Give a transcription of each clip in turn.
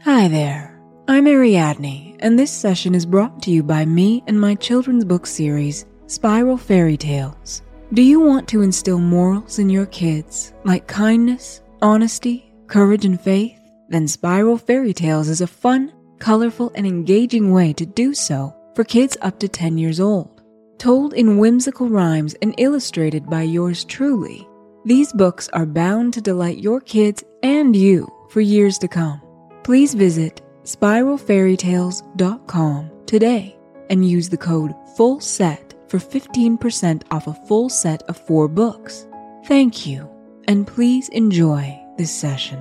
Hi there, I'm Ariadne, and this session is brought to you by me and my children's book series, Spiral Fairy Tales. Do you want to instill morals in your kids, like kindness, honesty, courage, and faith? Then Spiral Fairy Tales is a fun, colorful, and engaging way to do so for kids up to 10 years old. Told in whimsical rhymes and illustrated by yours truly, these books are bound to delight your kids and you for years to come. Please visit spiralfairytales.com today and use the code FULLSET for 15% off a full set of 4 books. Thank you, and please enjoy this session.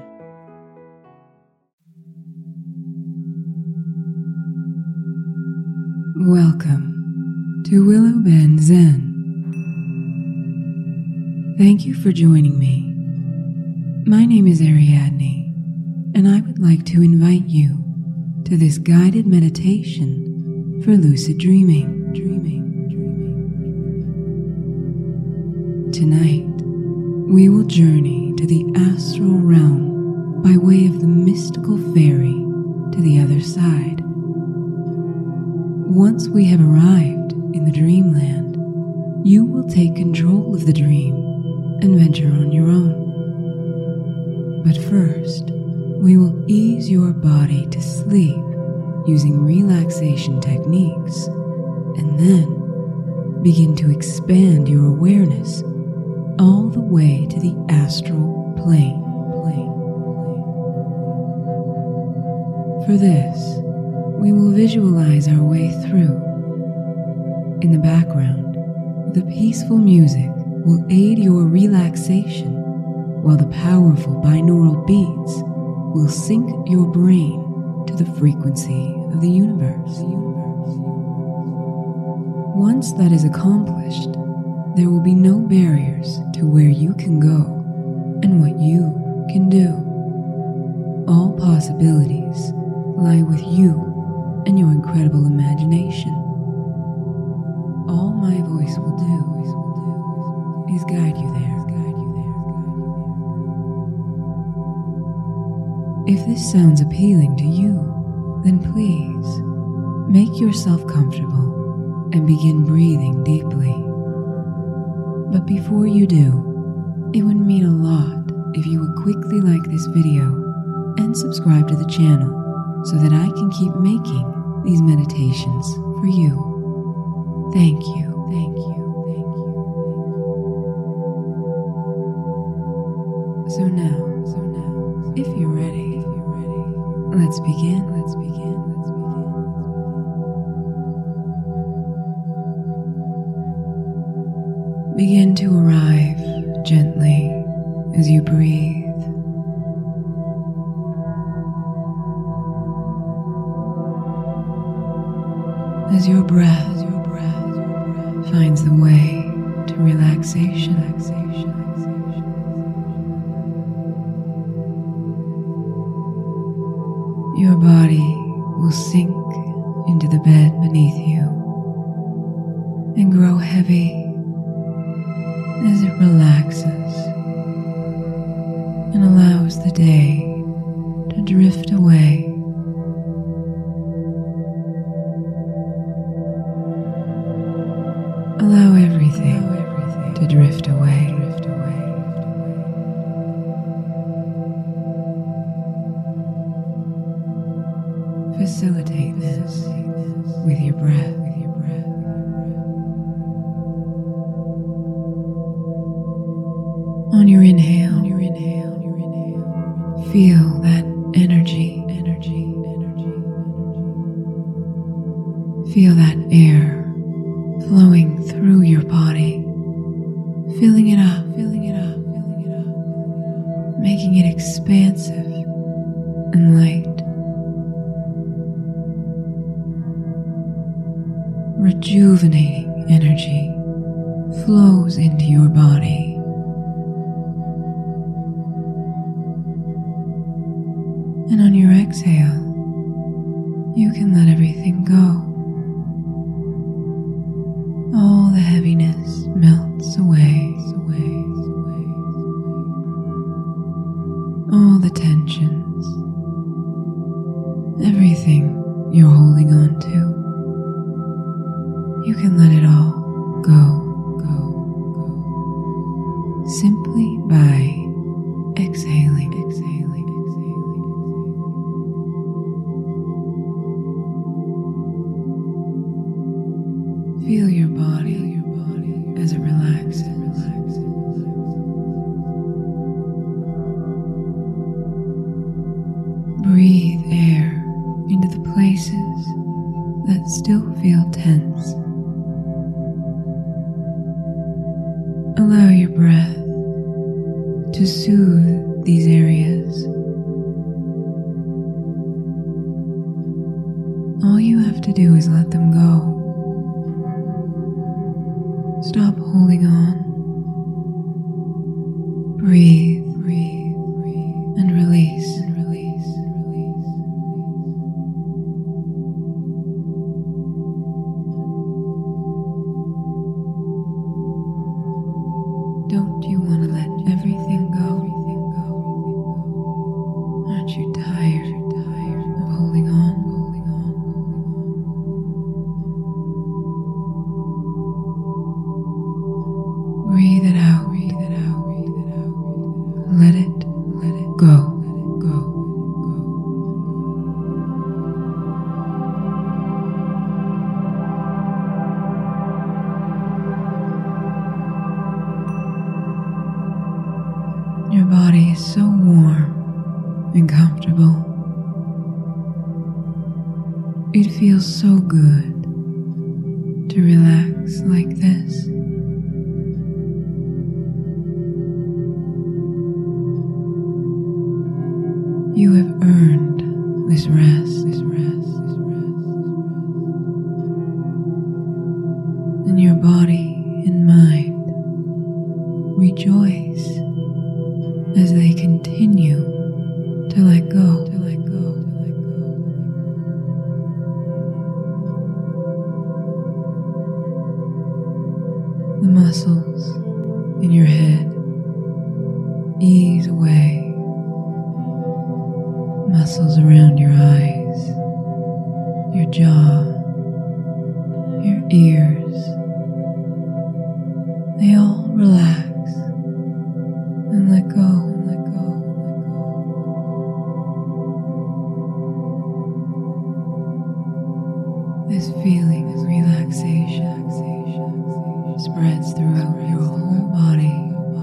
Welcome to Willow Bend Zen. Thank you for joining me. My name is Ariadne, and I would like to invite you to this guided meditation for lucid dreaming. Tonight, we will journey to the astral realm by way of the mystical ferry to the other side. Once we have arrived in the dreamland, you will take control of the dream and venture on your own. But first, we will ease your body to sleep using relaxation techniques, and then begin to expand your awareness all the way to the astral plane. For this, we will visualize our way through. In the background, the peaceful music will aid your relaxation, while the powerful binaural beats will sync your brain to the frequency of the universe. Once that is accomplished, there will be no barriers to where you can go and what you can do. All possibilities lie with you and your incredible imagination. All my voice will do is guide you there. If this sounds appealing to you, then please make yourself comfortable and begin breathing deeply. But before you do, it would mean a lot if you would quickly like this video and subscribe to the channel so that I can keep making these meditations for you. Thank you. So now, if you're ready, let's begin. Begin to arrive gently as you breathe. As your breath finds the way to relaxation. Your body will sink into the bed beneath you and grow heavy as it relaxes and allows the day to drift away. Allow everything to drift away. Facilitate this with your breath. On your inhale, feel that energy. Feel that air flowing through your body, filling it up, making it expansive and light. Rejuvenating energy flows into your body. And on your exhale, you can let everything go. All the heaviness melts away. All the tensions everything you're holding on to. You can let it all go, simply by exhaling. Feel your body as it relaxes. Breathe air into the places that still feel tense. Allow your breath to soothe these areas. All you have to do is let them go. Stop holding on. Breathe, and release. Don't you want to let everything go? Aren't you tired of holding on? Breathe it out. Let it go. Your body is so warm and comfortable. It feels so good to relax like this. You have earned this rest. And your body and mind rejoice as they continue to let go. The muscles in your head ease away. Muscles around your eyes, your jaw, your ears, they all relax and let go. This feeling of relaxation spreads throughout your whole body.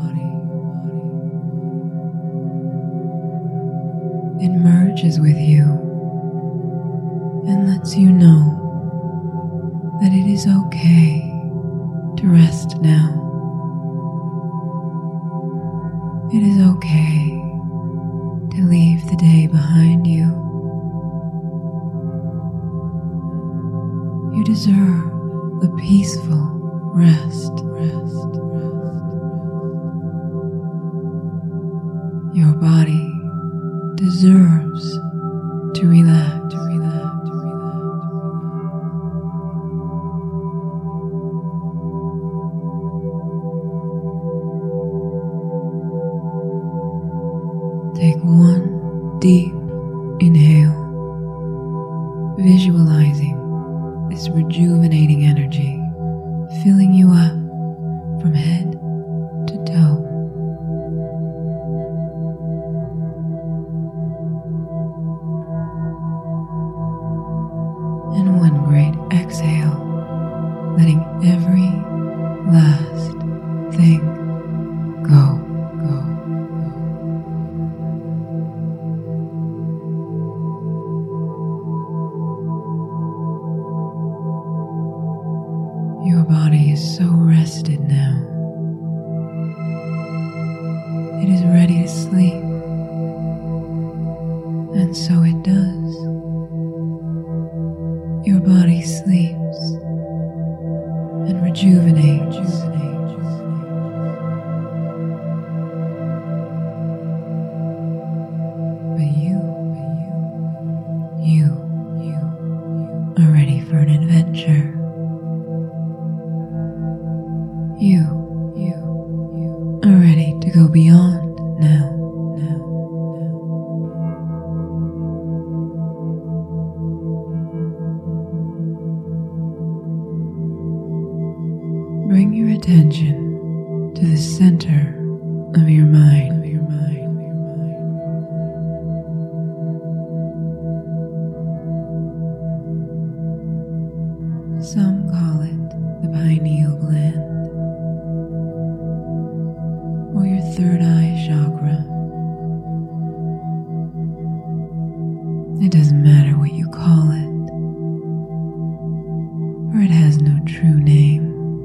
It merges with you and lets you know that it is okay to rest now. It is okay to leave the day behind you. You deserve a peaceful rest. Your body deserves to relax. Take one deep inhale, visualizing this rejuvenating energy filling you up from head to toe. And one great exhale, letting every last thing go. Your body is so rested now. It is ready to sleep, and so it does. Your body sleeps and rejuvenates. But you are ready for an adventure. You are ready to go beyond now. bring your attention to the center of your mind. Some call it the pineal gland or your third eye chakra. It doesn't matter what you call it, for it has no true name.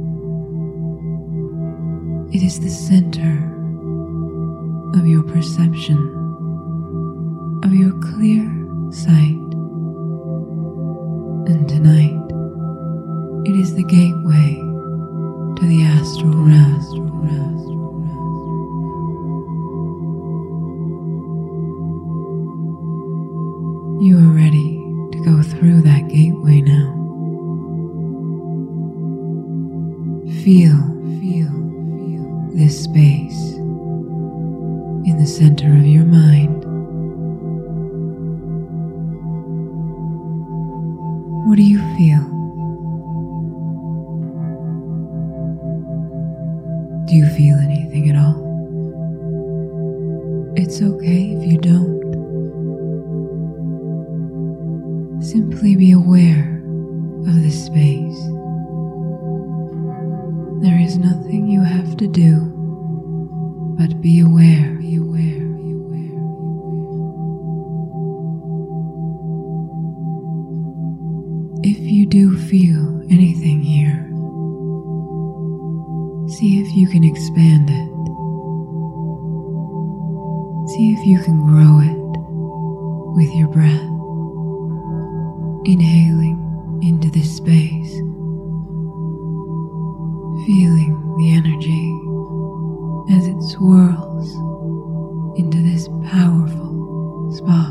It is the center of your perception, of your clear sight. And tonight, it is the gateway to the astral realm. You are ready to go through that gateway now. Feel this space in the center of your mind. What do you feel? Do you feel anything at all? It's okay if you don't. Simply be aware of this space. There is nothing you have to do but be aware. If you do feel anything here, see if you can expand it. See if you can grow it with your breath. Inhaling into this space, feeling the energy as it swirls into this powerful spot.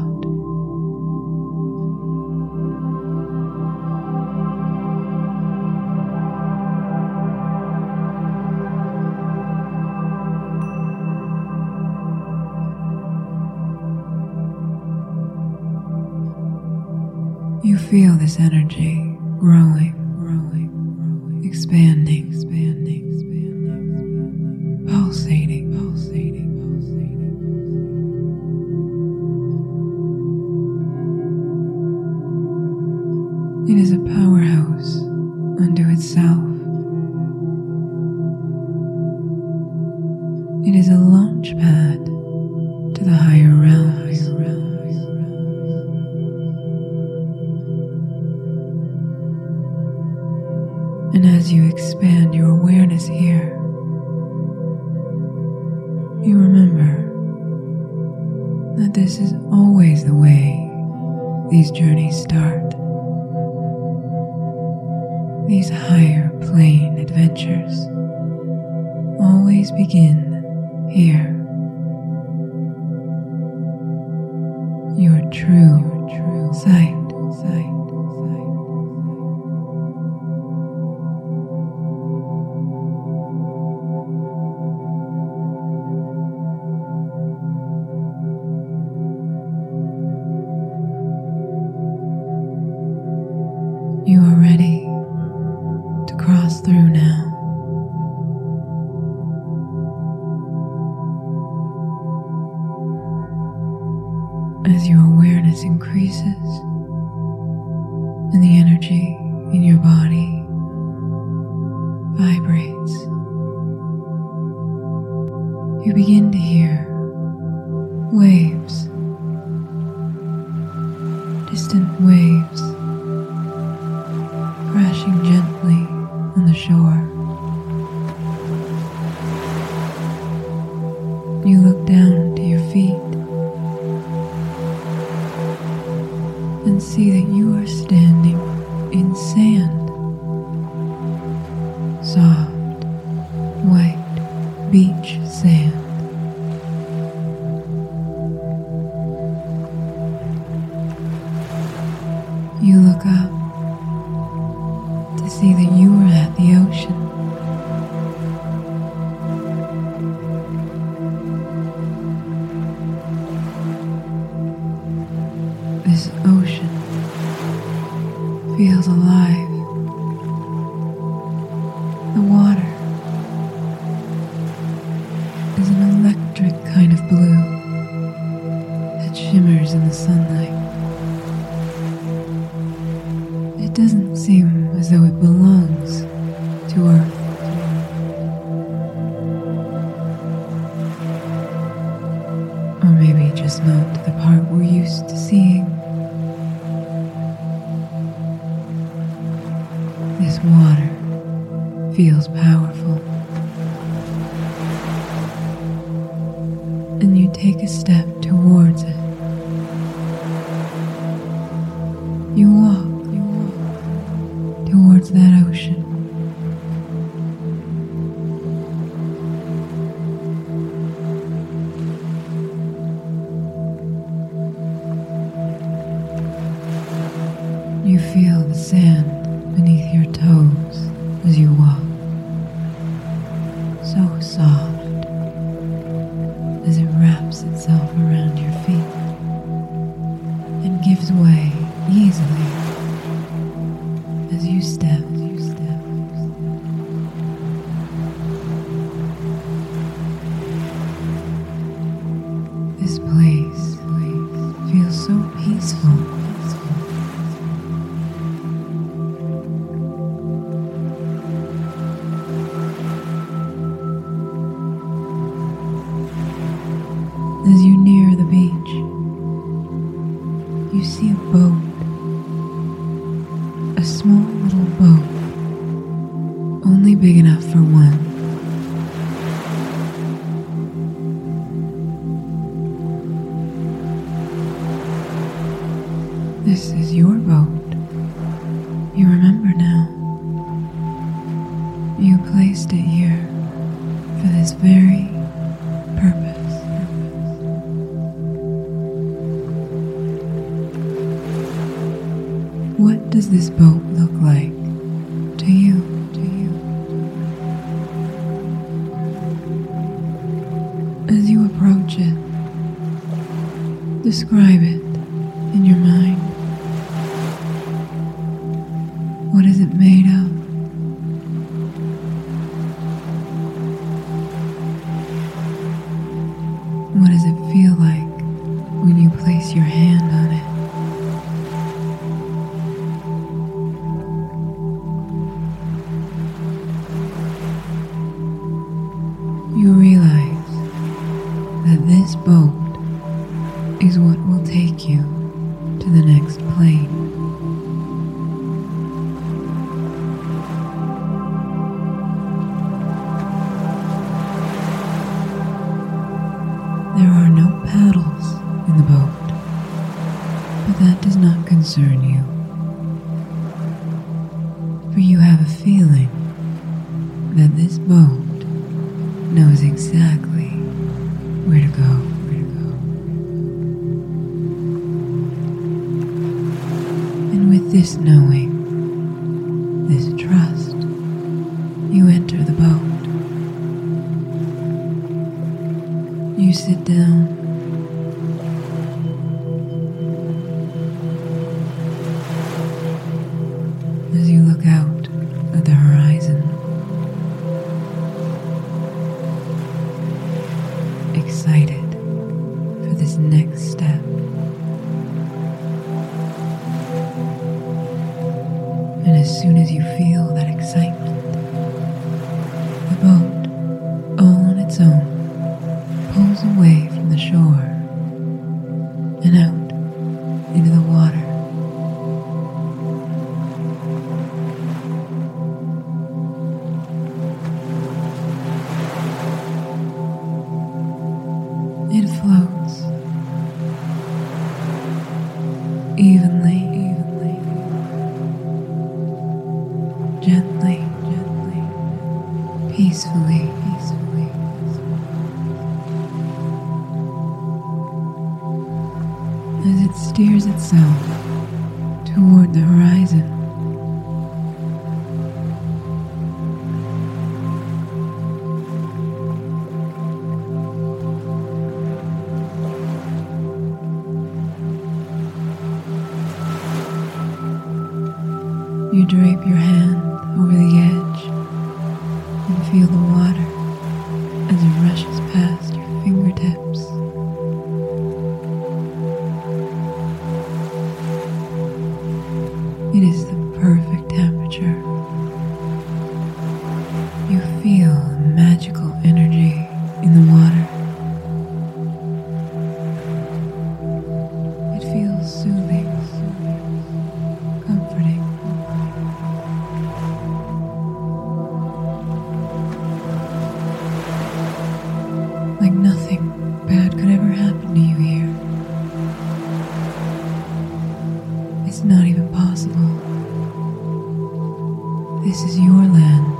You feel this energy growing, expanding, pulsating. It is a powerhouse unto itself. It is a launch pad to the higher realms. And as you expand your awareness here, you remember that this is always the way these journeys start. These higher plane adventures always begin here. Your true sight. You are ready to cross through now. As your awareness increases and the energy in your body vibrates, you begin to hear waves, distant waves, crashing gently on the shore. You look down to your feet and see that you are standing in sand. Soft, white beach sand. You look up to see that you are at the ocean. This ocean feels alive. The water It doesn't seem as though it belongs to Earth. Or maybe just not to the part we're used to seeing. This water feels powerful. And you take a step towards it. You walk towards that ocean. You feel the sand beneath your toes as you walk. So soft as it wraps itself around your feet and gives way easily as you step. This place feels so peaceful. As you near the beach, you see a boat, a small little boat, only big enough for one. This is your boat. You remember now. You placed it here for this very purpose. What does this boat look like to you? As you approach it, describe it in your mind. What is it made of? What does it feel like when you place your hand on it? You realize that this boat is what will take you to the next plane. There are no paddles in the boat, but that does not concern you, for you have a feeling that this boat knows exactly where to go. And with this knowing, this trust, you enter the boat. You sit down. As you look out at the horizon, excited for this next step. And as soon as you feel that excitement, the boat, all on its own, pulls away from the shore and out into the water. It floats evenly, gently, peacefully. As it steers itself toward the horizon. You drape your hand over the edge and feel the water as it rushes past your fingertips. It is the perfect It's not even possible. This is your land.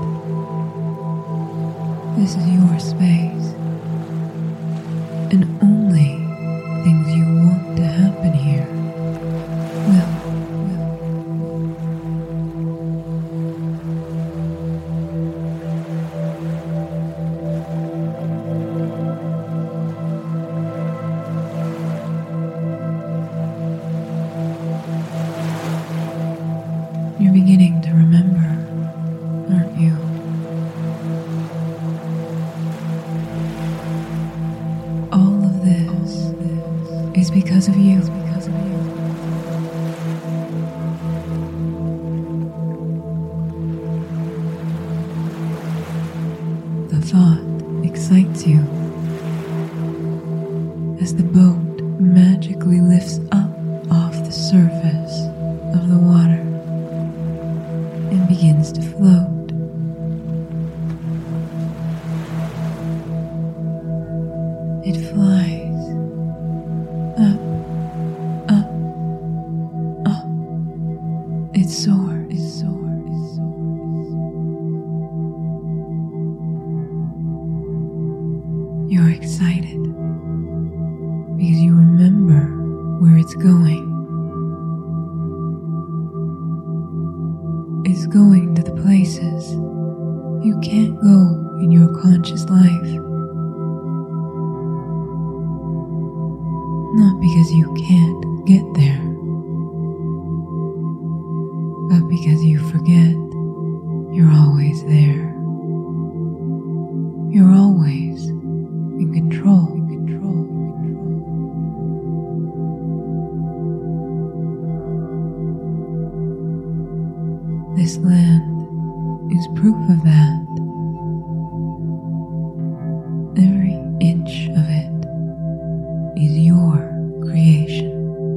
This is your space. And only things you want to happen here will. You're beginning to remember, aren't you? All of this is because of you. The thought excites you as the boat magically lifts up off the surface of the water and begins to float. It flies up, up, up. It soars. You're excited because you remember where it's going. It's going to the places you can't go in your conscious life. Not because you can't get there, but because you forget you're always there. You're always in control. This land is proof of that. Every inch of it is your creation.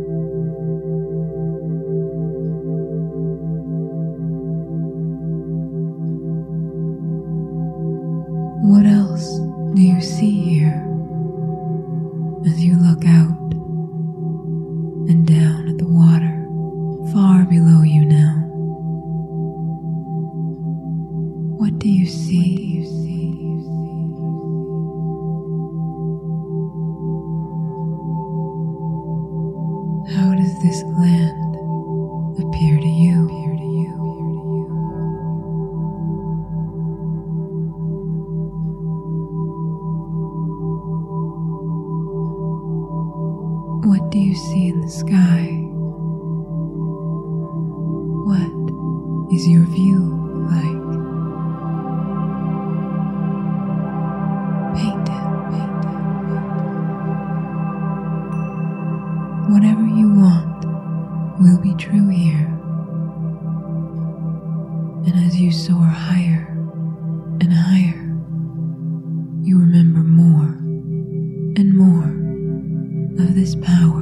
What else do you see here as you look out and down at the water far below you now? What do you see? How does this land appear to you? What do you see in the sky? What is your view like? Paint it. Whatever you want will be true here. And as you soar higher and higher, you remember more and more of this power.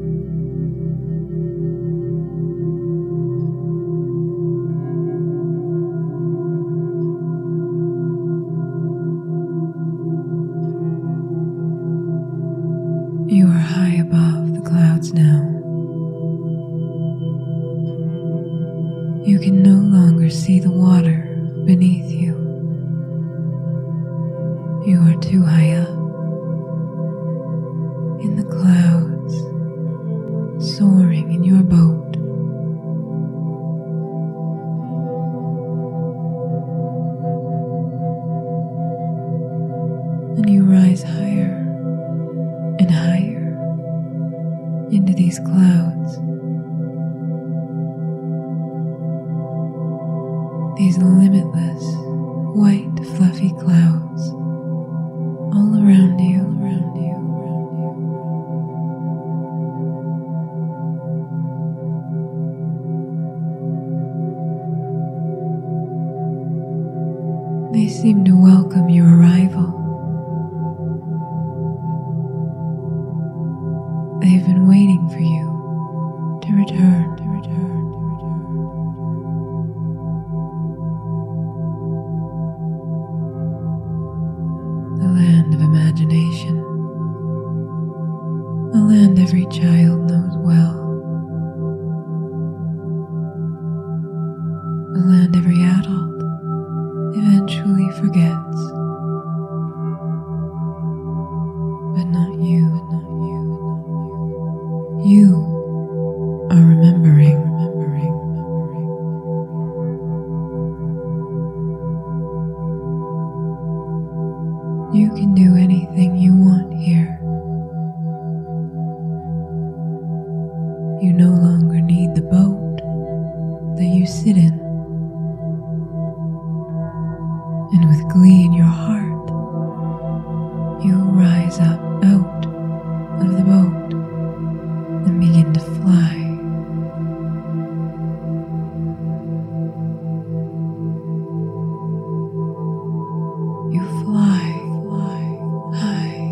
You are high above the clouds now. You can no longer see the water beneath you. You are too high up in the clouds, soaring in your boat. And you rise higher and higher into these clouds, these limitless white fluffy clouds all around you. They seem to welcome your arrival. They've been waiting for you to return. The land of imagination. A land every child knows well. a land every adult eventually forgets. But not you, You are remembering. You can do anything you want here. You no longer need the boat that you sit in. And with glee in your heart, you rise up out of the boat and begin to fly. You fly high,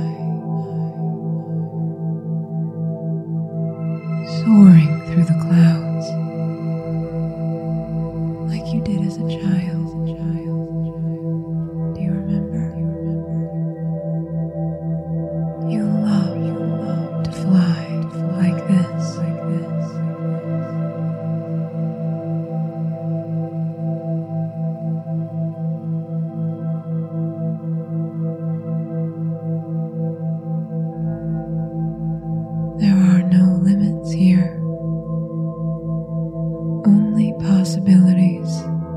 soaring through the clouds like you did as a child. Do you remember? You love to fly like this. There are no limits here, only possibilities,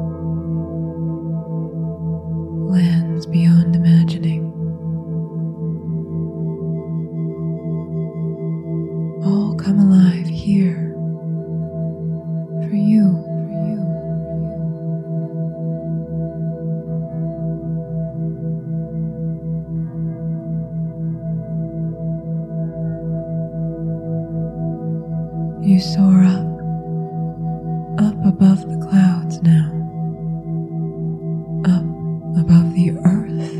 lands beyond imagining. All come alive here for you. You soar up above the clouds now, up above the earth.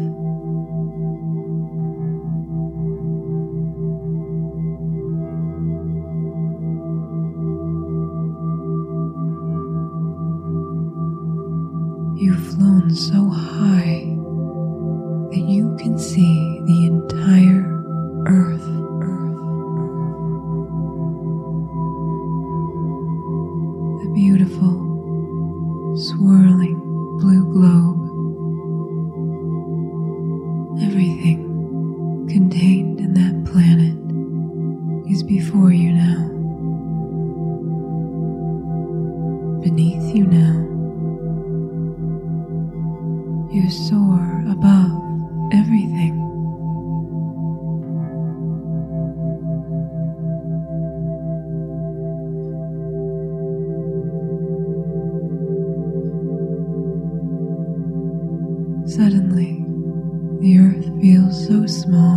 You've flown so high that you can see the entire earth. The beautiful, swirling blue globe. Everything contained in that planet is before you now, beneath you now. You soar above everything. Suddenly, the earth feels so small,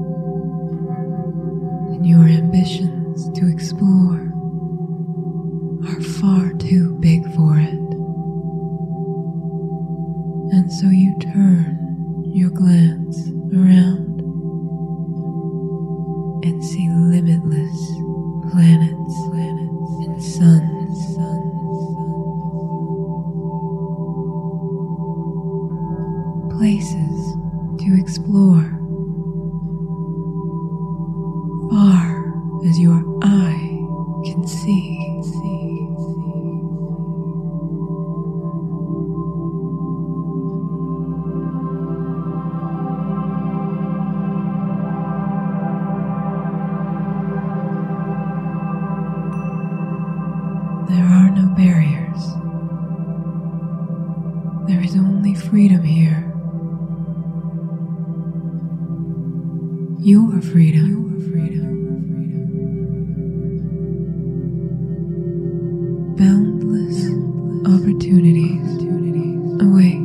and your ambitions to explore are far too big for it. And so you turn your glance around and see limitless planets and suns. Places to explore, far as your eye can see. There are no barriers. There is only freedom here. Your freedom. Boundless opportunities await.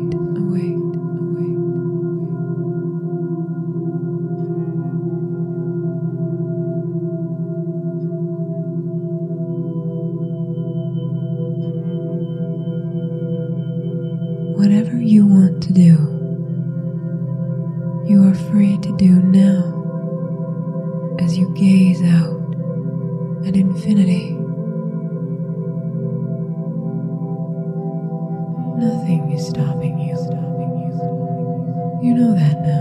Whatever you want to do, you are free to do now as you gaze out at infinity. Nothing is stopping you. You know that now.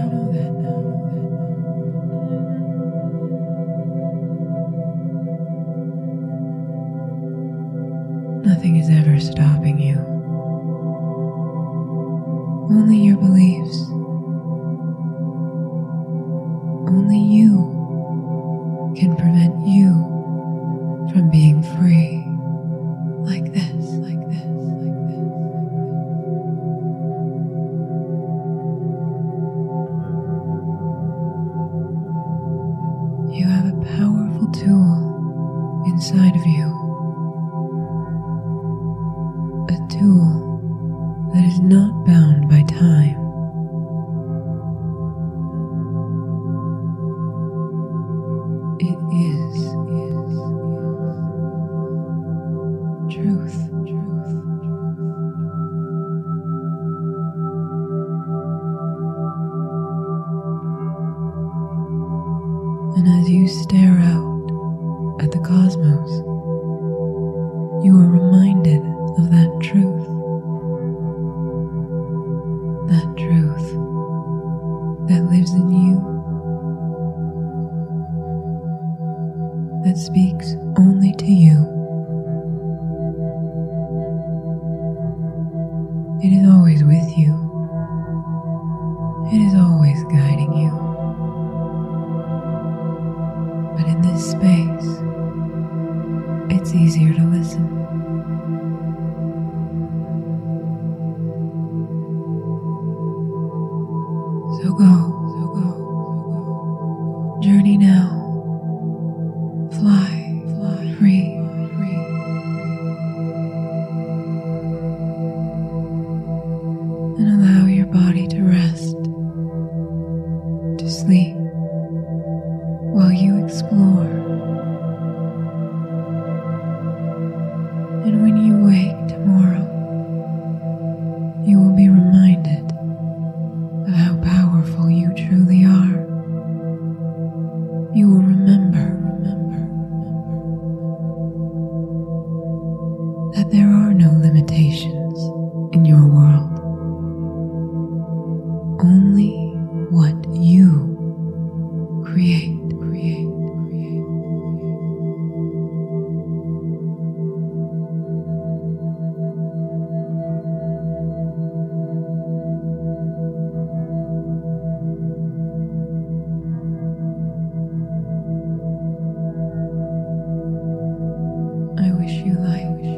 Nothing is ever stopping you. Only your beliefs. Only you can prevent you from being free. Like this, like this, like this. You have a powerful tool inside of you. A tool that is not bound by time. It is truth. And as you stare out at the cosmos, you are reminded of that truth. That truth that lives in you, that speaks only to you. It is always with you. It is always guiding you. But in this space, it's easier to listen. So go. Journey now. Fly free. And allow your body to rest, to sleep, while you explore. And when you wake tomorrow, you will be reminded of how powerful you truly are. You will remember that there are no limitations in your world. Only what you create. I wish you light.